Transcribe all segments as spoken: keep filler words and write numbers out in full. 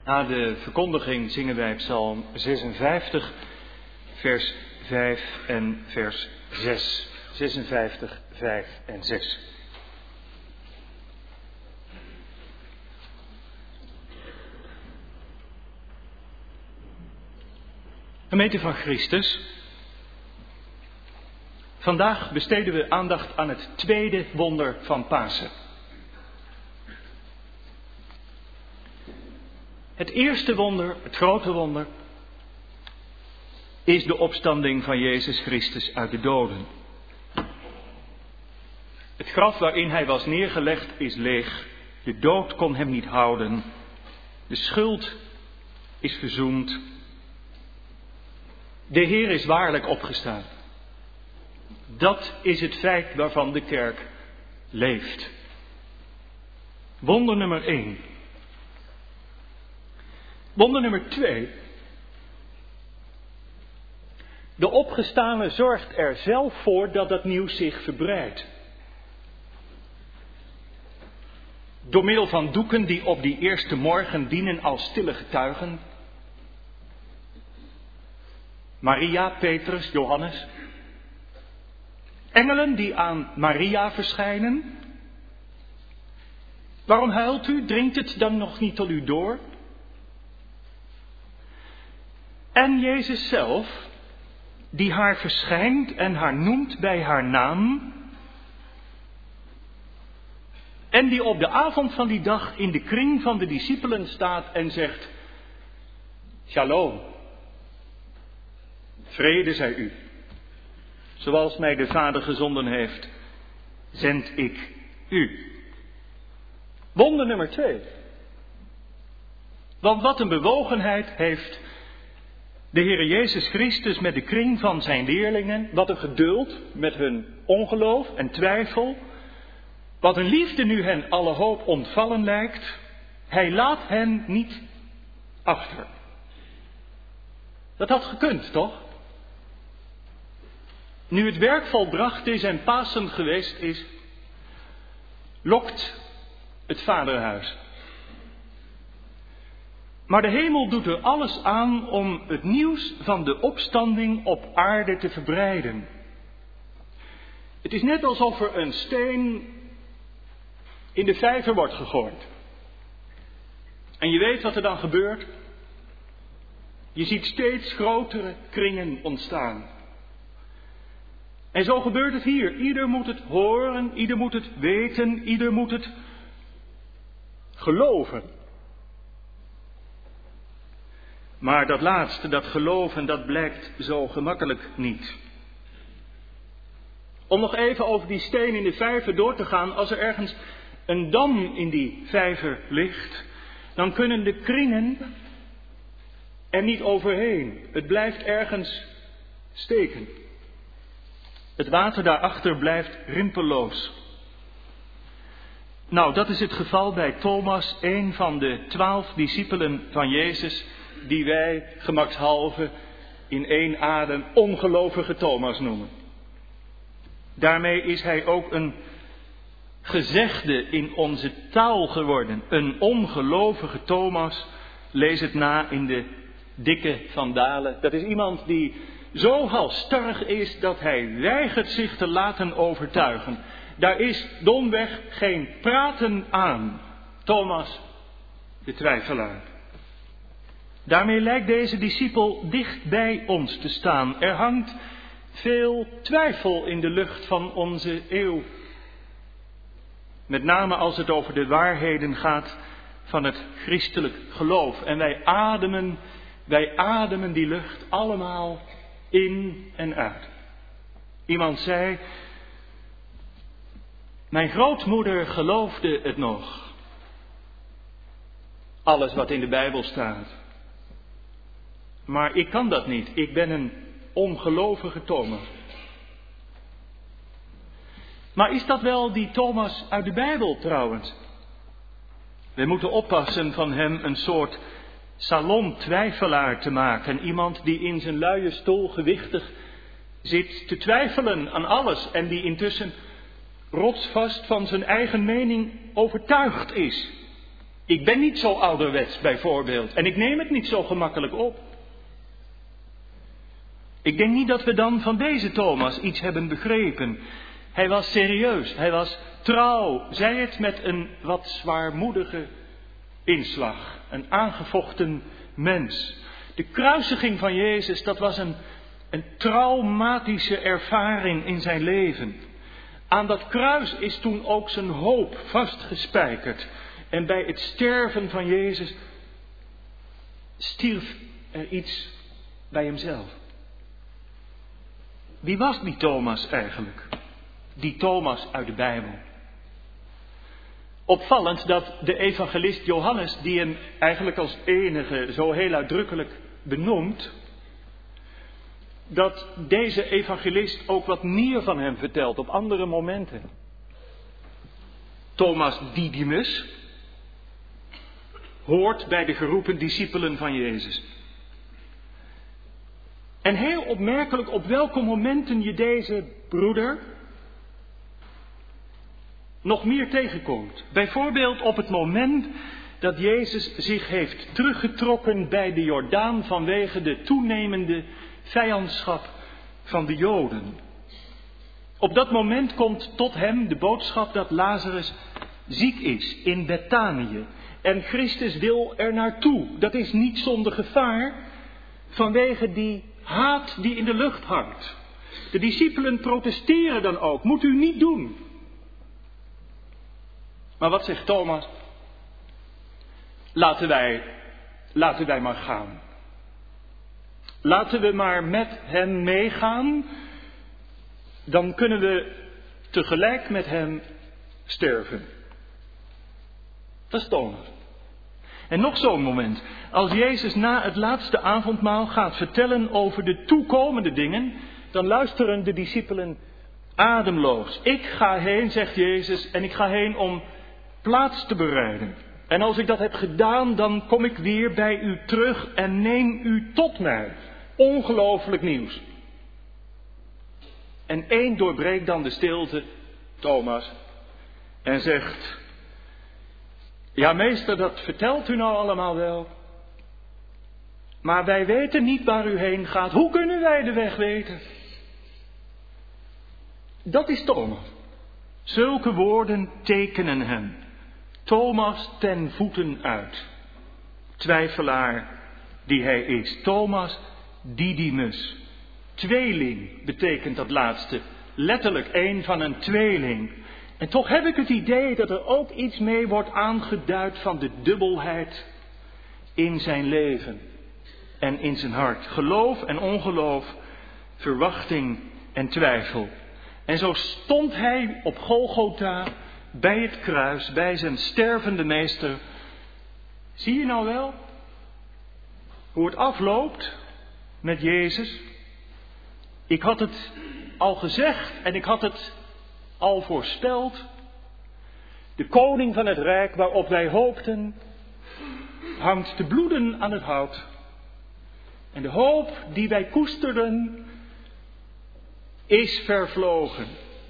Na de verkondiging zingen wij Psalm zesenvijftig, vers vijf en vers zes. zesenvijftig, vijf en zes. Gemeente van Christus, vandaag besteden we aandacht aan het tweede wonder van Pasen. Het eerste wonder, het grote wonder, is de opstanding van Jezus Christus uit de doden. Het graf waarin hij was neergelegd is leeg. De dood kon hem niet houden. De schuld is verzoend. De Heer is waarlijk opgestaan. Dat is het feit waarvan de kerk leeft. Wonder nummer één. Wonder nummer twee. De opgestane zorgt er zelf voor dat dat nieuws zich verbreidt. Door middel van doeken die op die eerste morgen dienen als stille getuigen. Maria, Petrus, Johannes. Engelen die aan Maria verschijnen. Waarom huilt u? Dringt het dan nog niet tot u door? En Jezus zelf, die haar verschijnt en haar noemt bij haar naam. En die op de avond van die dag in de kring van de discipelen staat en zegt: Shalom, vrede zij u. Zoals mij de Vader gezonden heeft, zend ik u. Wonder nummer twee. Want wat een bewogenheid heeft de Heere Jezus Christus met de kring van zijn leerlingen. Wat een geduld met hun ongeloof en twijfel. Wat een liefde nu hen alle hoop ontvallen lijkt. Hij laat hen niet achter. Dat had gekund, toch? Nu het werk volbracht is en Pasen geweest is, lokt het vaderhuis. Maar de hemel doet er alles aan om het nieuws van de opstanding op aarde te verbreiden. Het is net alsof er een steen in de vijver wordt gegooid. En je weet wat er dan gebeurt. Je ziet steeds grotere kringen ontstaan. En zo gebeurt het hier. Ieder moet het horen, ieder moet het weten, ieder moet het geloven. Maar dat laatste, dat geloven, dat blijkt zo gemakkelijk niet. Om nog even over die steen in de vijver door te gaan. Als er ergens een dam in die vijver ligt, dan kunnen de kringen er niet overheen. Het blijft ergens steken. Het water daarachter blijft rimpelloos. Nou, dat is het geval bij Thomas, een van de twaalf discipelen van Jezus, die wij gemakshalve in één adem ongelovige Thomas noemen. Daarmee is hij ook een gezegde in onze taal geworden. Een ongelovige Thomas, lees het na in de dikke Van Dalen. Dat is iemand die zo halsstarrig is dat hij weigert zich te laten overtuigen. Daar is domweg geen praten aan. Thomas, de twijfelaar. Daarmee lijkt deze discipel dicht bij ons te staan. Er hangt veel twijfel in de lucht van onze eeuw. Met name als het over de waarheden gaat van het christelijk geloof. En wij ademen, wij ademen die lucht allemaal in en uit. Iemand zei: mijn grootmoeder geloofde het nog. Alles wat in de Bijbel staat. Maar ik kan dat niet. Ik ben een ongelovige Thomas. Maar is dat wel die Thomas uit de Bijbel trouwens? We moeten oppassen van hem een soort salontwijfelaar te maken. Iemand die in zijn luie stoel gewichtig zit te twijfelen aan alles. En die intussen rotsvast van zijn eigen mening overtuigd is. Ik ben niet zo ouderwets bijvoorbeeld en ik neem het niet zo gemakkelijk op. Ik denk niet dat we dan van deze Thomas iets hebben begrepen. Hij was serieus, hij was trouw, zij het met een wat zwaarmoedige inslag, een aangevochten mens. De kruisiging van Jezus, dat was een, een traumatische ervaring in zijn leven. Aan dat kruis is toen ook zijn hoop vastgespijkerd. En bij het sterven van Jezus stierf er iets bij hemzelf. Wie was die Thomas eigenlijk? Die Thomas uit de Bijbel. Opvallend dat de evangelist Johannes, die hem eigenlijk als enige zo heel uitdrukkelijk benoemt, dat deze evangelist ook wat meer van hem vertelt op andere momenten. Thomas Didymus hoort bij de geroepen discipelen van Jezus. En heel opmerkelijk op welke momenten je deze broeder nog meer tegenkomt. Bijvoorbeeld op het moment dat Jezus zich heeft teruggetrokken bij de Jordaan vanwege de toenemende vijandschap van de Joden. Op dat moment komt tot hem de boodschap dat Lazarus ziek is in Bethanië. En Christus wil er naartoe. Dat is niet zonder gevaar vanwege die haat die in de lucht hangt. De discipelen protesteren dan ook. Moet u niet doen. Maar wat zegt Thomas? Laten wij, laten wij maar gaan. Laten we maar met hem meegaan. Dan kunnen we tegelijk met hem sterven. Dat is Thomas. En nog zo'n moment. Als Jezus na het laatste avondmaal gaat vertellen over de toekomende dingen, dan luisteren de discipelen ademloos. Ik ga heen, zegt Jezus, en ik ga heen om plaats te bereiden. En als ik dat heb gedaan, dan kom ik weer bij u terug en neem u tot mij. Ongelooflijk nieuws. En één doorbreekt dan de stilte, Thomas, en zegt: ja, meester, dat vertelt u nou allemaal wel. Maar wij weten niet waar u heen gaat. Hoe kunnen wij de weg weten? Dat is Thomas. Zulke woorden tekenen hem. Thomas ten voeten uit. Twijfelaar die hij is. Thomas Didymus. Tweeling betekent dat laatste. Letterlijk een van een tweeling. En toch heb ik het idee dat er ook iets mee wordt aangeduid van de dubbelheid in zijn leven en in zijn hart. Geloof en ongeloof, verwachting en twijfel. En zo stond hij op Golgotha bij het kruis, bij zijn stervende meester. Zie je nou wel hoe het afloopt met Jezus? Ik had het al gezegd en ik had het al voorspeld. De koning van het rijk waarop wij hoopten, hangt te bloeden aan het hout. En de hoop die wij koesterden, is vervlogen.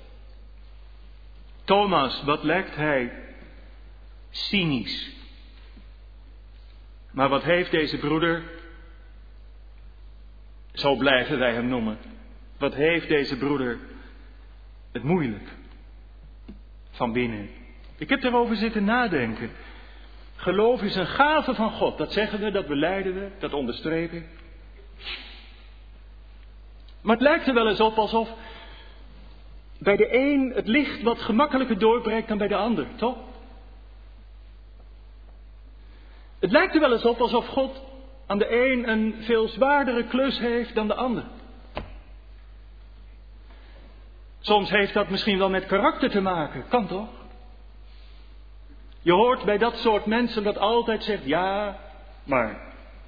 Thomas, wat lijkt hij cynisch. Maar wat heeft deze broeder, zo blijven wij hem noemen, wat heeft deze broeder het moeilijk van binnen. Ik heb erover zitten nadenken. Geloof is een gave van God. Dat zeggen we, dat belijden we, dat onderstrepen ik. Maar het lijkt er wel eens op alsof bij de een het licht wat gemakkelijker doorbreekt dan bij de ander, toch? Het lijkt er wel eens op alsof God aan de een een veel zwaardere klus heeft dan de ander. Soms heeft dat misschien wel met karakter te maken, kan toch? Je hoort bij dat soort mensen dat altijd zegt, ja, maar.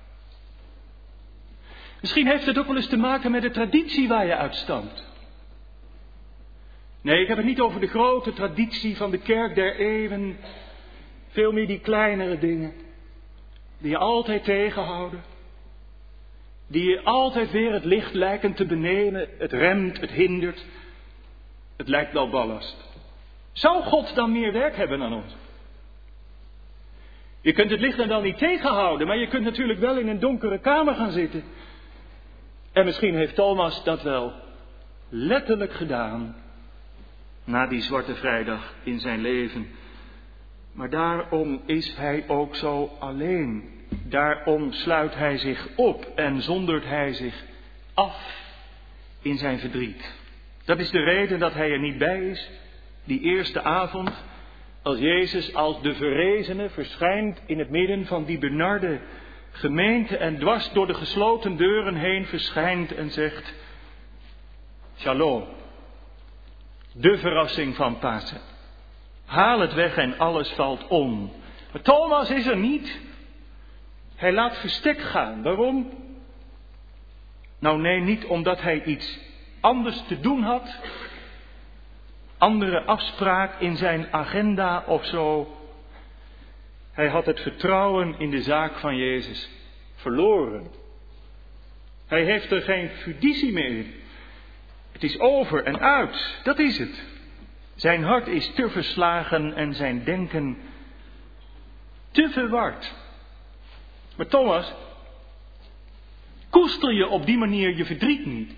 Misschien heeft het ook wel eens te maken met de traditie waar je uit stamt. Nee, ik heb het niet over de grote traditie van de kerk der eeuwen. Veel meer die kleinere dingen. Die je altijd tegenhouden. Die je altijd weer het licht lijken te benemen. Het remt, het hindert. Het lijkt wel ballast. Zou God dan meer werk hebben aan ons? Je kunt het licht dan wel niet tegenhouden, maar je kunt natuurlijk wel in een donkere kamer gaan zitten. En misschien heeft Thomas dat wel letterlijk gedaan na die Zwarte Vrijdag in zijn leven. Maar daarom is hij ook zo alleen. Daarom sluit hij zich op en zondert hij zich af in zijn verdriet. Dat is de reden dat hij er niet bij is, die eerste avond, als Jezus als de verrezene verschijnt in het midden van die benarde gemeente en dwars door de gesloten deuren heen verschijnt en zegt: Shalom, de verrassing van Pasen. Haal het weg en alles valt om. Maar Thomas is er niet. Hij laat verstek gaan. Waarom? Nou nee, niet omdat hij iets anders te doen had. Andere afspraak in zijn agenda of zo. Hij had het vertrouwen in de zaak van Jezus verloren. Hij heeft er geen fiducie meer in. Het is over en uit, dat is het. Zijn hart is te verslagen en zijn denken te verward. Maar Thomas, koester je op die manier je verdriet niet.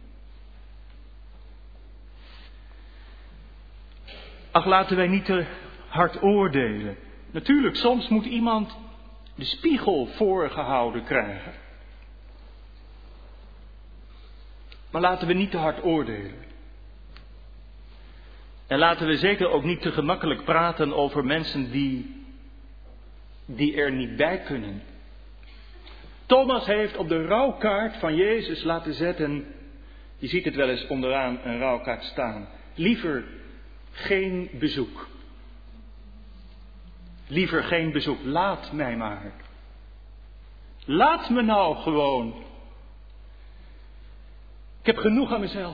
Ach, laten wij niet te hard oordelen. Natuurlijk, soms moet iemand de spiegel voorgehouden krijgen. Maar laten we niet te hard oordelen. En laten we zeker ook niet te gemakkelijk praten over mensen die, die er niet bij kunnen. Thomas heeft op de rouwkaart van Jezus laten zetten, je ziet het wel eens onderaan een rouwkaart staan, liever geen bezoek. Liever geen bezoek, laat mij maar. Laat me nou gewoon. Ik heb genoeg aan mezelf.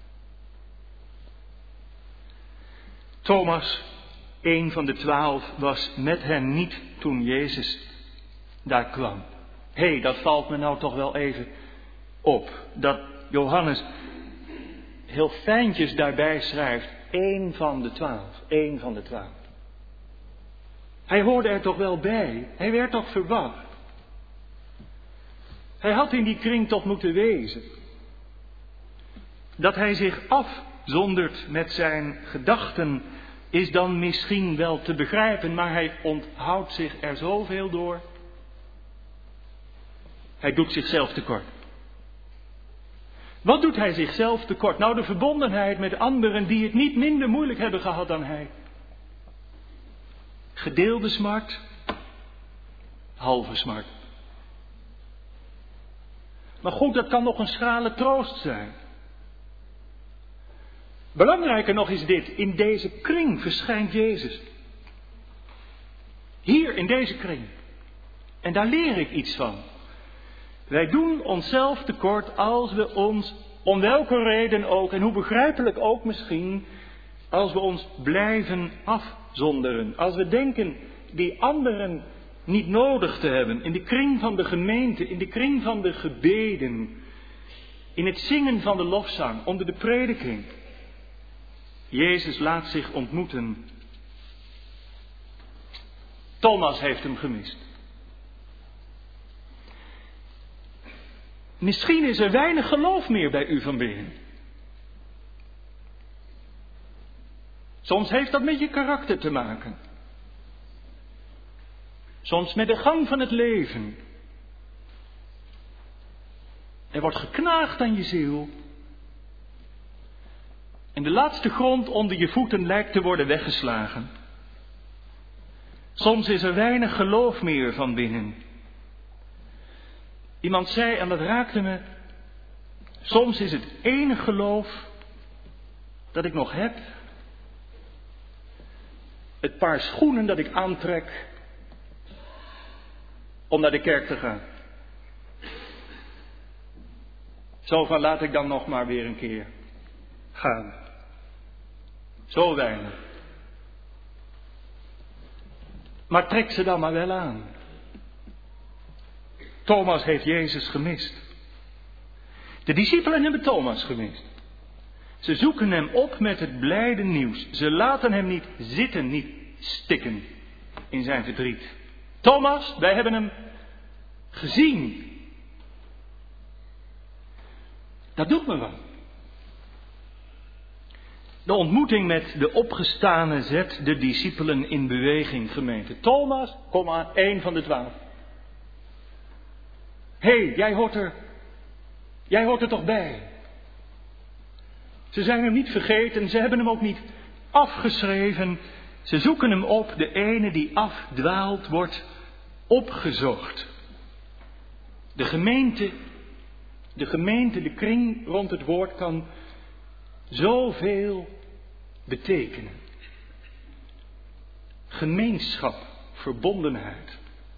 Thomas, een van de twaalf, was met hen niet toen Jezus daar kwam. Hé, hey, dat valt me nou toch wel even op. Dat Johannes heel fijntjes daarbij schrijft. Eén van de twaalf. Één van de twaalf. Hij hoorde er toch wel bij. Hij werd toch verwacht. Hij had in die kring toch moeten wezen. Dat hij zich afzondert met zijn gedachten is dan misschien wel te begrijpen, maar hij onthoudt zich er zoveel door. Hij doet zichzelf tekort. Wat doet hij zichzelf tekort? Nou, de verbondenheid met anderen die het niet minder moeilijk hebben gehad dan hij. Gedeelde smart, halve smart. Maar goed, dat kan nog een schrale troost zijn. Belangrijker nog is dit, in deze kring verschijnt Jezus. Hier in deze kring. En daar leer ik iets van. Wij doen onszelf tekort als we ons, om welke reden ook, en hoe begrijpelijk ook misschien, als we ons blijven afzonderen. Als we denken die anderen niet nodig te hebben, in de kring van de gemeente, in de kring van de gebeden, in het zingen van de lofzang, onder de prediking. Jezus laat zich ontmoeten. Thomas heeft hem gemist. Misschien is er weinig geloof meer bij u van binnen. Soms heeft dat met je karakter te maken. Soms met de gang van het leven. Er wordt geknaagd aan je ziel. En de laatste grond onder je voeten lijkt te worden weggeslagen. Soms is er weinig geloof meer van binnen. Iemand zei, en dat raakte me, soms is het enige geloof dat ik nog heb, het paar schoenen dat ik aantrek om naar de kerk te gaan. Zo van, laat ik dan nog maar weer een keer gaan. Zo weinig. Maar trek ze dan maar wel aan. Thomas heeft Jezus gemist. De discipelen hebben Thomas gemist. Ze zoeken hem op met het blijde nieuws. Ze laten hem niet zitten, niet stikken in zijn verdriet. Thomas, wij hebben hem gezien. Dat doet me wat. De ontmoeting met de opgestane zet de discipelen in beweging, gemeente. Thomas, kom maar, één van de twaalf. Hé, hey, jij hoort er, jij hoort er toch bij? Ze zijn hem niet vergeten, ze hebben hem ook niet afgeschreven. Ze zoeken hem op, de ene die afdwaalt wordt opgezocht. De gemeente, de gemeente, de kring rond het woord kan zoveel betekenen. Gemeenschap, verbondenheid.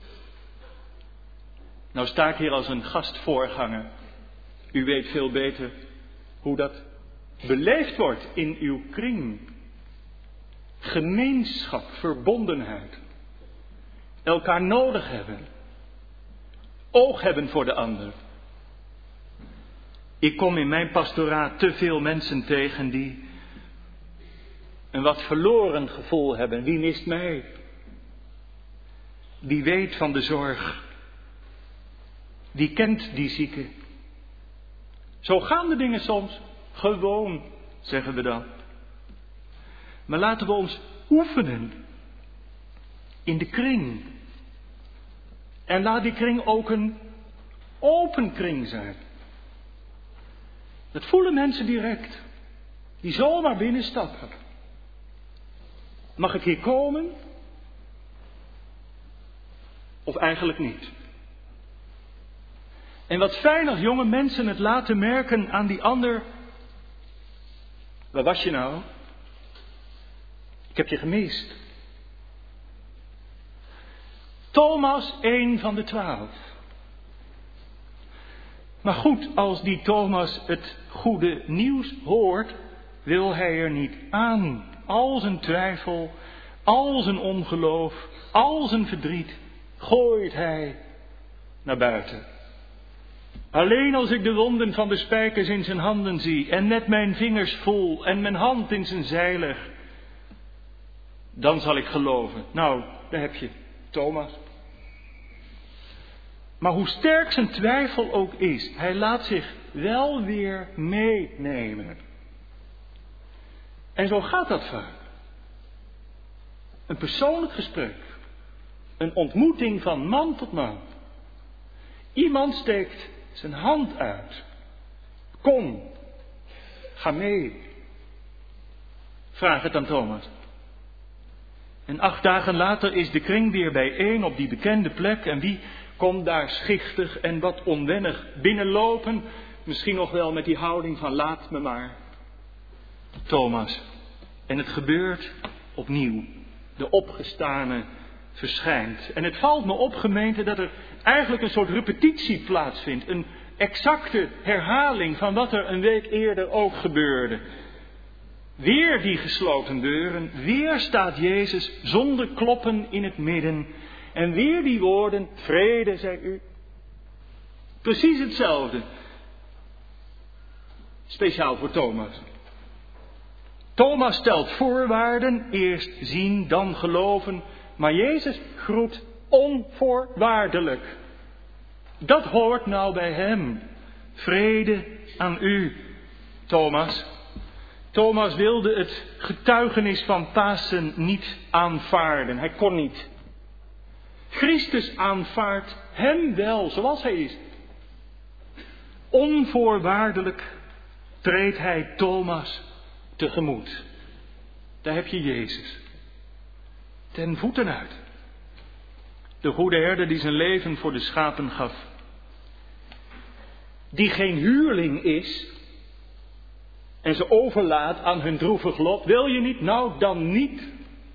Nou sta ik hier als een gastvoorganger. U weet veel beter hoe dat beleefd wordt in uw kring. Gemeenschap, verbondenheid. Elkaar nodig hebben. Oog hebben voor de ander. Ik kom in mijn pastoraat te veel mensen tegen die een wat verloren gevoel hebben. Wie mist mij? Wie weet van de zorg? Wie kent die zieke? Zo gaan de dingen soms. Gewoon, zeggen we dan. Maar laten we ons oefenen in de kring. En laat die kring ook een open kring zijn. Dat voelen mensen direct, die zomaar binnenstappen. Mag ik hier komen? Of eigenlijk niet? En wat fijn als jonge mensen het laten merken aan die ander. Waar was je nou? Ik heb je gemist. Thomas, één van de twaalf. Maar goed, als die Thomas het goede nieuws hoort, wil hij er niet aan. Al zijn twijfel, al zijn ongeloof, al zijn verdriet gooit hij naar buiten. Alleen als ik de wonden van de spijkers in zijn handen zie en net mijn vingers voel en mijn hand in zijn zij leg, dan zal ik geloven. Nou, daar heb je Thomas. Maar hoe sterk zijn twijfel ook is, hij laat zich wel weer meenemen. En zo gaat dat vaak. Een persoonlijk gesprek. Een ontmoeting van man tot man. Iemand steekt zijn hand uit. Kom, ga mee. Vraag het aan Thomas. En acht dagen later is de kring weer bijeen op die bekende plek. En wie komt daar schichtig en wat onwennig binnenlopen? Misschien nog wel met die houding van laat me maar. Thomas. En het gebeurt opnieuw. De opgestane verschijnt. En het valt me op, gemeente, dat er eigenlijk een soort repetitie plaatsvindt. Een exacte herhaling van wat er een week eerder ook gebeurde. Weer die gesloten deuren. Weer staat Jezus zonder kloppen in het midden. En weer die woorden, vrede, zei u. Precies hetzelfde. Speciaal voor Thomas. Thomas stelt voorwaarden, eerst zien, dan geloven. Maar Jezus groet onvoorwaardelijk. Dat hoort nou bij hem. Vrede aan u, Thomas. Thomas wilde het getuigenis van Pasen niet aanvaarden. Hij kon niet. Christus aanvaardt hem wel zoals hij is. Onvoorwaardelijk treedt hij Thomas tegemoet. Daar heb je Jezus. Ten voeten uit. De goede herder die zijn leven voor de schapen gaf. Die geen huurling is en ze overlaat aan hun droevig lot. Wil je niet? Nou, dan niet.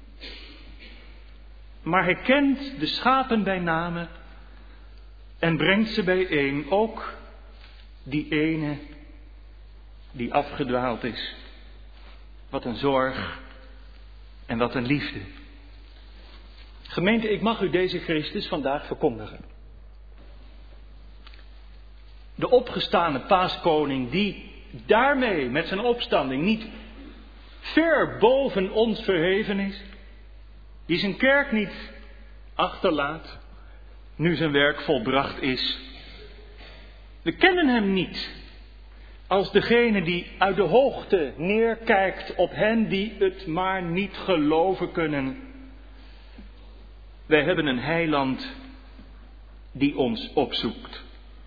Maar hij kent de schapen bij name en brengt ze bijeen. Ook die ene die afgedwaald is. Wat een zorg en wat een liefde. Gemeente, ik mag u deze Christus vandaag verkondigen. De opgestane paaskoning die daarmee met zijn opstanding niet ver boven ons verheven is. Die zijn kerk niet achterlaat, nu zijn werk volbracht is. We kennen hem niet als degene die uit de hoogte neerkijkt op hen die het maar niet geloven kunnen. Wij hebben een heiland die ons opzoekt.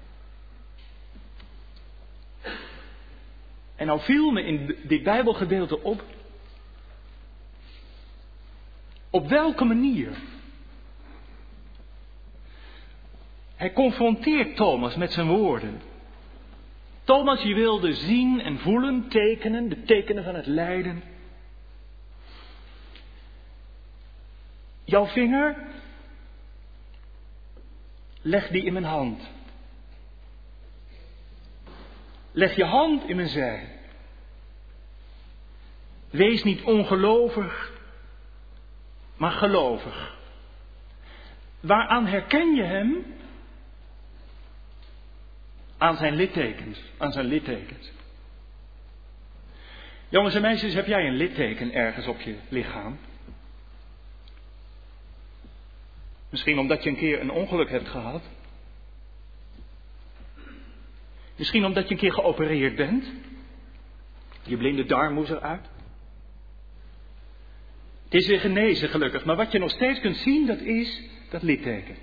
En nou viel me in dit Bijbelgedeelte op, op welke manier hij confronteert Thomas met zijn woorden. Thomas, je wilde zien en voelen, tekenen, de tekenen van het lijden. Jouw vinger, leg die in mijn hand. Leg je hand in mijn zij. Wees niet ongelovig, maar gelovig. Waaraan herken je hem? Aan zijn littekens, aan zijn littekens. Jongens en meisjes, heb jij een litteken ergens op je lichaam? Misschien omdat je een keer een ongeluk hebt gehad. Misschien omdat je een keer geopereerd bent. Je blinde darm moest eruit. Het is weer genezen gelukkig, maar wat je nog steeds kunt zien, dat is dat litteken.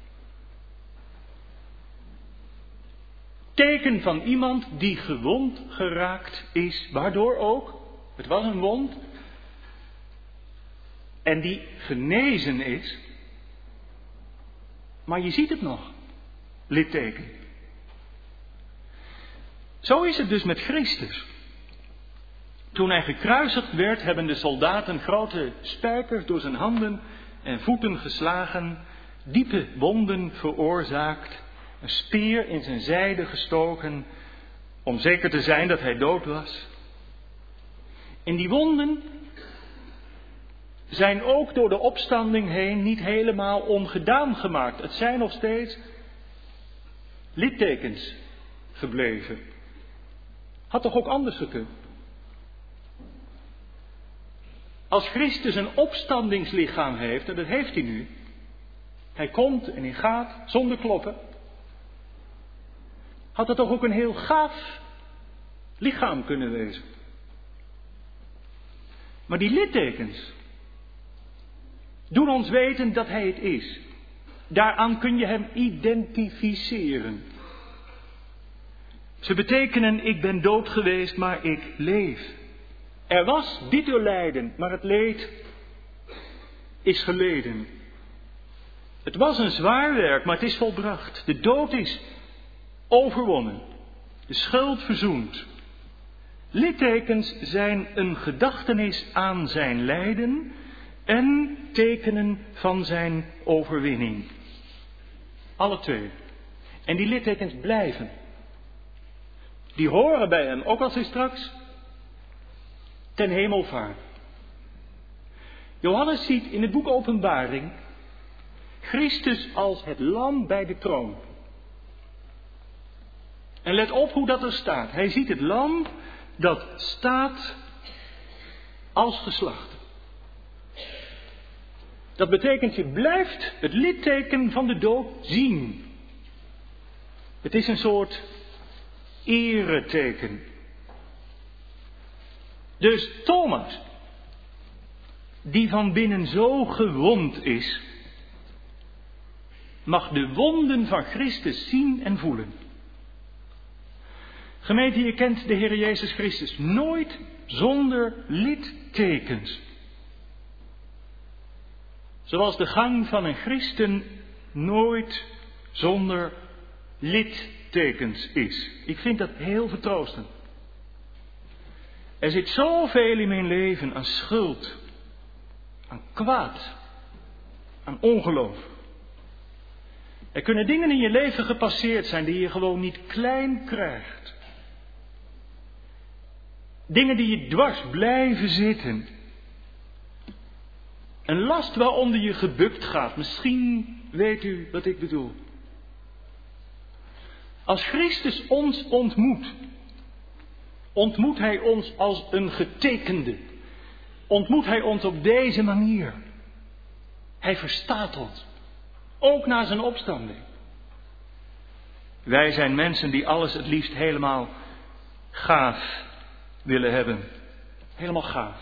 Teken van iemand die gewond geraakt is, waardoor ook, het was een wond, en die genezen is, maar je ziet het nog, litteken. Zo is het dus met Christus. Toen hij gekruisigd werd, hebben de soldaten grote spijkers door zijn handen en voeten geslagen, diepe wonden veroorzaakt, een speer in zijn zijde gestoken, om zeker te zijn dat hij dood was. En die wonden zijn ook door de opstanding heen niet helemaal ongedaan gemaakt. Het zijn nog steeds littekens gebleven. Had toch ook anders gekund? Als Christus een opstandingslichaam heeft, en dat heeft hij nu. Hij komt en hij gaat zonder kloppen. Had dat toch ook een heel gaaf lichaam kunnen wezen. Maar die littekens doen ons weten dat hij het is. Daaraan kun je hem identificeren. Ze betekenen, ik ben dood geweest, maar ik leef. Er was dit lijden, maar het leed is geleden. Het was een zwaar werk, maar het is volbracht. De dood is overwonnen. De schuld verzoend. Littekens zijn een gedachtenis aan zijn lijden en tekenen van zijn overwinning. Alle twee. En die littekens blijven. Die horen bij hem, ook als hij straks ten hemel vaart. Johannes ziet in het boek Openbaring Christus als het lam bij de troon. En let op hoe dat er staat. Hij ziet het lam dat staat als geslacht. Dat betekent, je blijft het litteken van de dood zien. Het is een soort ereteken. Dus Thomas, die van binnen zo gewond is, mag de wonden van Christus zien en voelen. Gemeente, je kent de Heer Jezus Christus nooit zonder littekens. Zoals de gang van een christen nooit zonder littekens is. Ik vind dat heel vertroostend. Er zit zoveel in mijn leven aan schuld, aan kwaad, aan ongeloof. Er kunnen dingen in je leven gepasseerd zijn die je gewoon niet klein krijgt. Dingen die je dwars blijven zitten. Een last waaronder je gebukt gaat. Misschien weet u wat ik bedoel. Als Christus ons ontmoet, ontmoet hij ons als een getekende. Ontmoet hij ons op deze manier. Hij verstaat ons. Ook na zijn opstanding. Wij zijn mensen die alles het liefst helemaal gaaf willen hebben. Helemaal gaaf.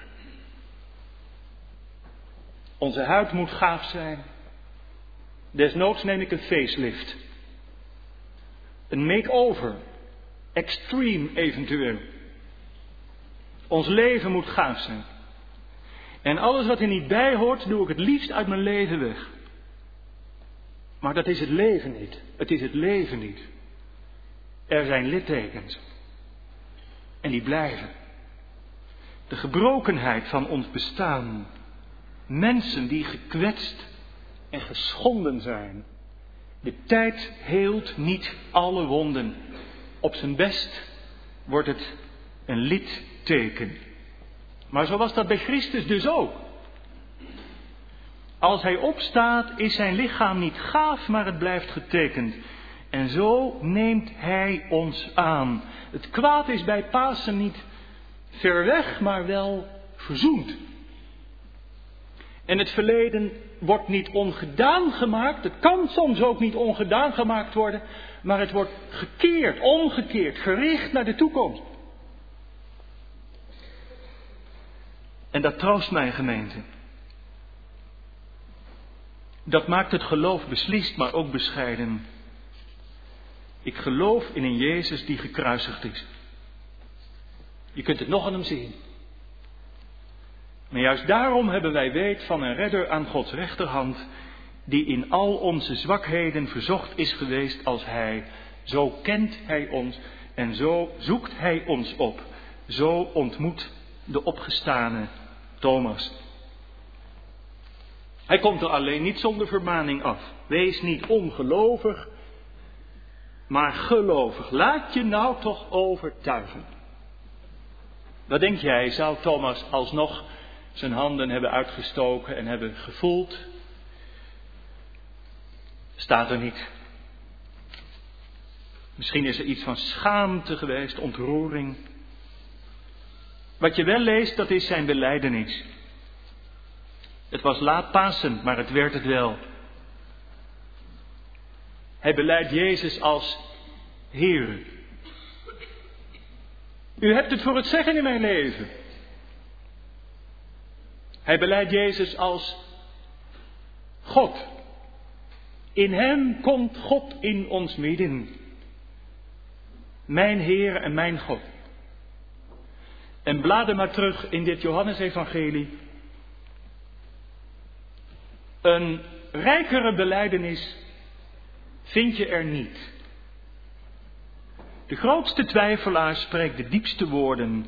Onze huid moet gaaf zijn. Desnoods neem ik een facelift. Een make-over. Extreme eventueel. Ons leven moet gaaf zijn. En alles wat er niet bij hoort, doe ik het liefst uit mijn leven weg. Maar dat is het leven niet. Het is het leven niet. Er zijn littekens. En die blijven. De gebrokenheid van ons bestaan. Mensen die gekwetst en geschonden zijn. De tijd heelt niet alle wonden. Op zijn best wordt het een litteken. Maar zo was dat bij Christus dus ook. Als hij opstaat is zijn lichaam niet gaaf, maar het blijft getekend. En zo neemt hij ons aan. Het kwaad is bij Pasen niet ver weg, maar wel verzoend. En het verleden wordt niet ongedaan gemaakt. Het kan soms ook niet ongedaan gemaakt worden. Maar het wordt gekeerd, omgekeerd, gericht naar de toekomst. En dat troost mijn gemeente. Dat maakt het geloof beslist, maar ook bescheiden. Ik geloof in een Jezus die gekruisigd is. Je kunt het nog aan hem zien. Maar juist daarom hebben wij weet van een redder aan Gods rechterhand, die in al onze zwakheden verzocht is geweest als hij. Zo kent hij ons en zo zoekt hij ons op. Zo ontmoet de opgestane Thomas. Hij komt er alleen niet zonder vermaning af. Wees niet ongelovig, maar gelovig. Laat je nou toch overtuigen. Wat denk jij, zou Thomas alsnog zijn handen hebben uitgestoken en hebben gevoeld? Staat er niet. Misschien is er iets van schaamte geweest, ontroering. Wat je wel leest, dat is zijn belijdenis. Het was laat Pasen, maar het werd het wel. Hij belijdt Jezus als Heer. U hebt het voor het zeggen in mijn leven. Hij belijdt Jezus als God. In hem komt God in ons midden. Mijn Heer en mijn God. En blader maar terug in dit Johannesevangelie. Een rijkere belijdenis vind je er niet. De grootste twijfelaar spreekt de diepste woorden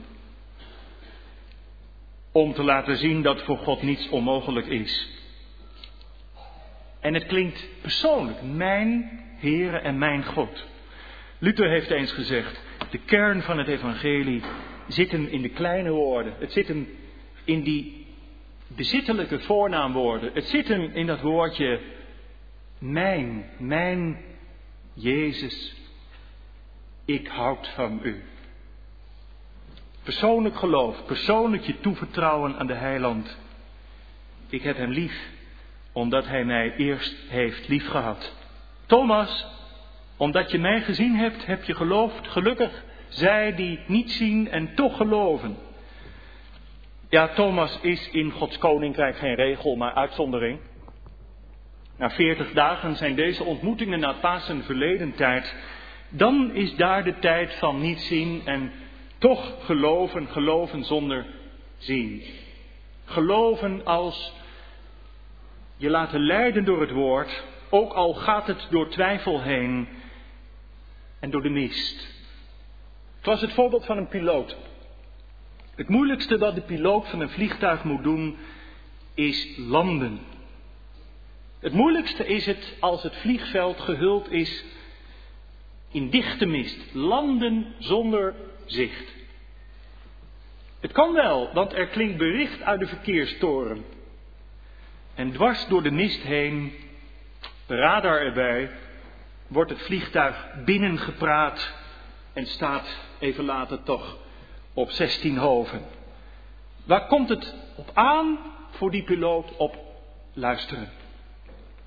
om te laten zien dat voor God niets onmogelijk is. En het klinkt persoonlijk, mijn Heere en mijn God. Luther heeft eens gezegd, de kern van het evangelie zit hem in de kleine woorden. Het zit hem in die bezittelijke voornaamwoorden. Het zit hem in dat woordje mijn, mijn Jezus, ik houd van u. Persoonlijk geloof, persoonlijk je toevertrouwen aan de Heiland. Ik heb hem lief, omdat hij mij eerst heeft liefgehad. Thomas, omdat je mij gezien hebt, heb je geloofd. Gelukkig zij die niet zien en toch geloven. Ja, Thomas is in Gods koninkrijk geen regel, maar uitzondering. Na veertig dagen zijn deze ontmoetingen na Pasen verleden tijd. Dan is daar de tijd van niet zien en toch geloven, geloven zonder zien. Geloven als je laten leiden door het woord, ook al gaat het door twijfel heen en door de mist. Het was het voorbeeld van een piloot. Het moeilijkste wat de piloot van een vliegtuig moet doen, is landen. Het moeilijkste is het als het vliegveld gehuld is in dichte mist. Landen zonder zicht. Het kan wel, want er klinkt bericht uit de verkeerstoren. En dwars door de mist heen, de radar erbij, wordt het vliegtuig binnengepraat en staat even later toch op zestien hoven. Waar komt het op aan voor die piloot? Op luisteren.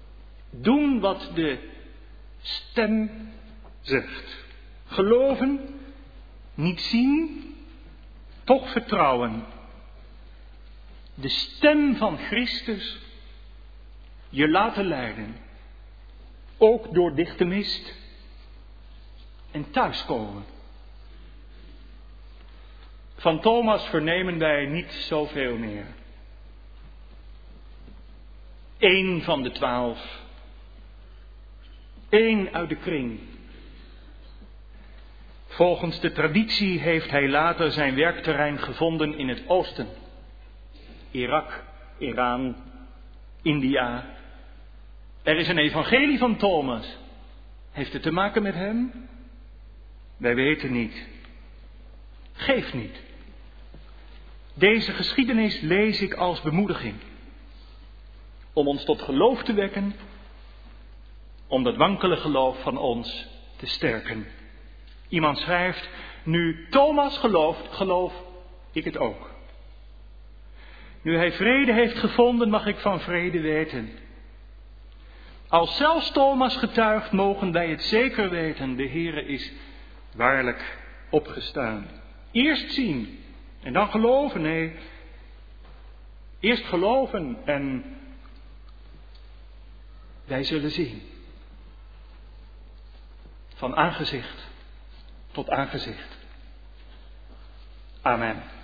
Doen wat de stem zegt. Geloven, niet zien, toch vertrouwen. De stem van Christus je laten leiden. Ook door dichte mist. En thuiskomen. Van Thomas vernemen wij niet zoveel meer. Eén van de twaalf. Eén uit de kring. Volgens de traditie heeft hij later zijn werkterrein gevonden in het oosten. Irak, Iran, India. Er is een evangelie van Thomas. Heeft het te maken met hem? Wij weten niet. Geeft niet. Deze geschiedenis lees ik als bemoediging. Om ons tot geloof te wekken. Om dat wankele geloof van ons te sterken. Iemand schrijft, nu Thomas gelooft, geloof ik het ook. Nu hij vrede heeft gevonden, mag ik van vrede weten. Als zelfs Thomas getuigt, mogen wij het zeker weten. De Heere is waarlijk opgestaan. Eerst zien en dan geloven. Nee, eerst geloven en wij zullen zien. Van aangezicht tot aangezicht. Amen.